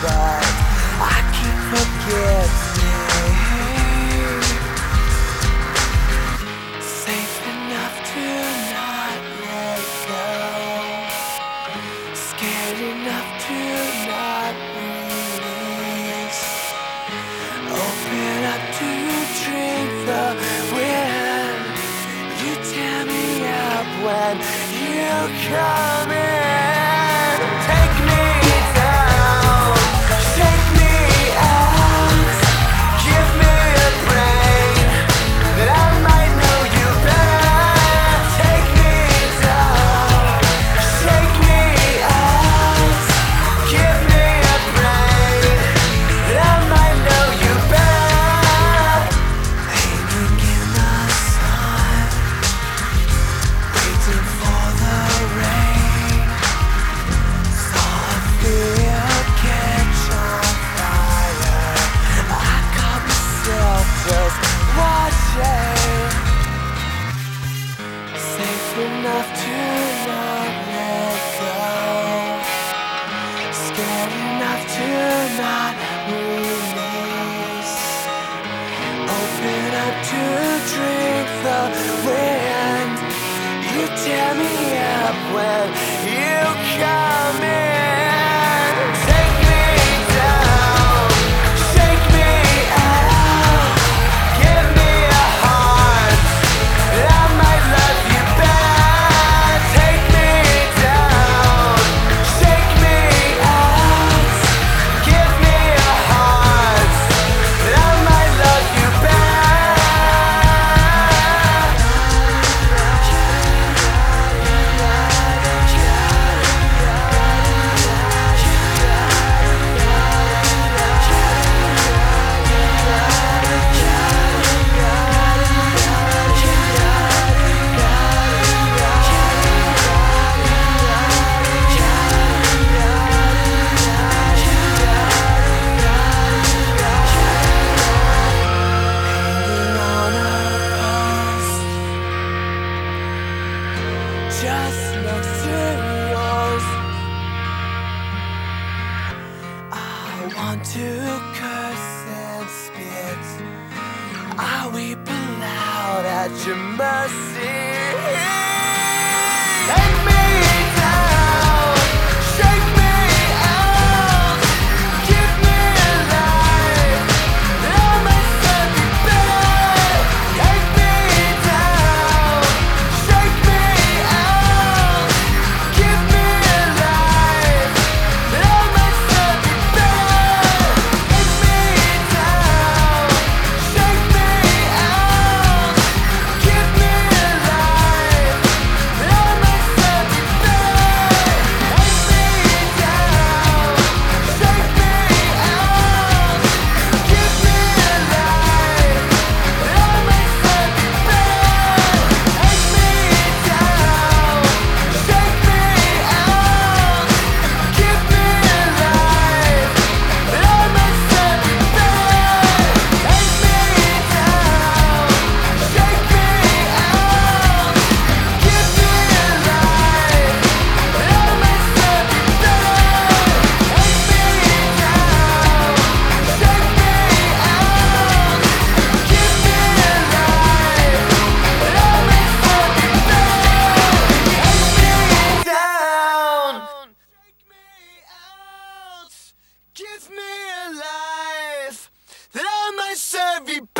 but I keep forgetting. Safe enough to not let go, scared enough to not release, open up to drink the wind. You tear me up when you come in. Take me down, shake me out, give me a brain that I might know you better. Take me down, shake me out, give me a brain that I might know you better. Hanging in the sun, waiting for the rain, saw a field catch on fire. I caught myself just watching. Safe enough to not let go, scared enough to not release, open up to drink the wind. You tear me up when you come in. Take me down, shake me out, give me a heart that I might love you better. Take me down, shake me out, give me a heart that I might love you better. Hanging on a post just next to yours. I want to curse and spit, I weep aloud at your mercy. Take me down, shake me out, give me a life that I might serve you better. Take me down, shake me out, give me a life that I might serve you better. Take me down, shake me out, give me a life that I might serve you better. Take me down, shake me out, give me a life that I might serve you better. Take me down, shake me out, give me a life that I might serve you better. Take me down, shake me out, give me a life that I might serve you better. Take me down, shake me out, give me a life that I might serve you better. Take me down, shake me out, give me a life that I might serve you